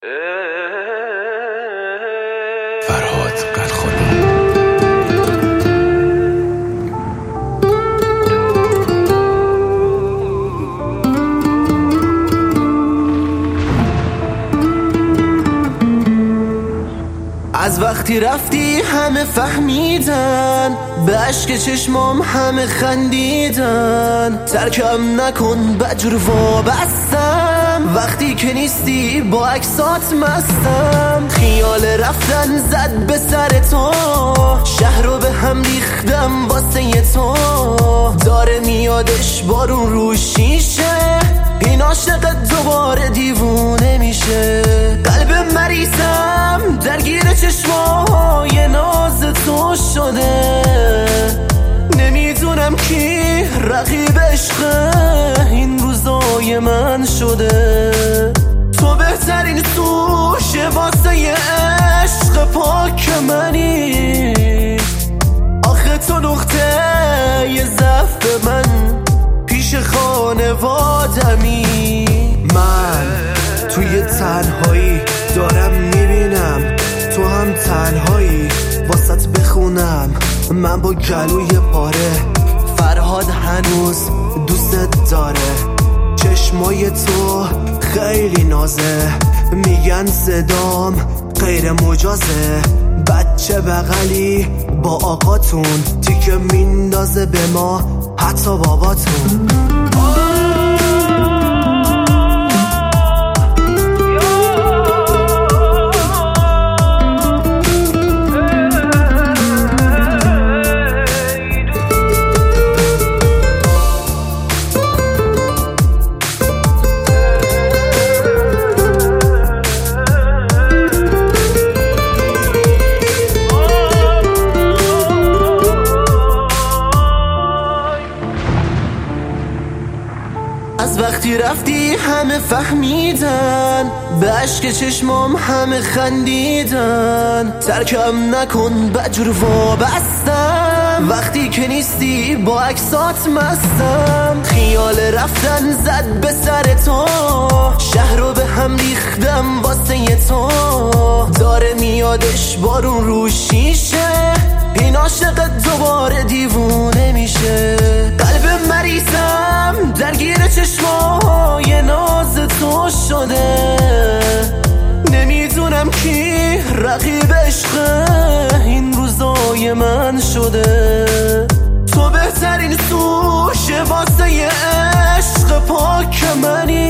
فرهاد قلخانی. از وقتی رفتی همه فهمیدن، به عشق چشمام همه خندیدن. ترکم نکن بجور وابستم، وقتی که نیستی با عکسات مستم. خیال رفتن زد به سر تو، شهر رو به هم ریختم واسه تو. داره میادش بارون رو شیشه، این عاشق دوباره دیوونه میشه. قلب مریضم درگیر چشمای ناز تو شده، نمیدونم کی رقیب عشق این روزای من شده. تو بهترین سوش واسه عشق پاک منی، آخه تو نقطه ی ضعف من پیش خانوادمی. من توی تنهایی دارم میبینم تو هم تنهایی، واسط بخونم من با گلوی پاره. فرهاد هنوز دوست داره، چشمای تو خیلی نازه. میگن صدام غیر مجازه، بچه بغلی با آقاتون تیکه میندازه به ما حتی باباتون. از وقتی رفتی همه فهمیدن، به عشق چشمام همه خندیدن. ترکم نکن بجور وابستم، وقتی که نیستی با عکسات مستم. خیال رفتن زد به سر تو، شهر رو به هم ریختم واسه تو. داره میادش بارون رو شیشه، این عاشق دوباره دیوونه میشه. قلب مریضم درگیر چشمای ناز تو شده، نمیدونم کی رقیب عشق این روزای من شده. تو بهترین سوش واسه عشق پاک منی،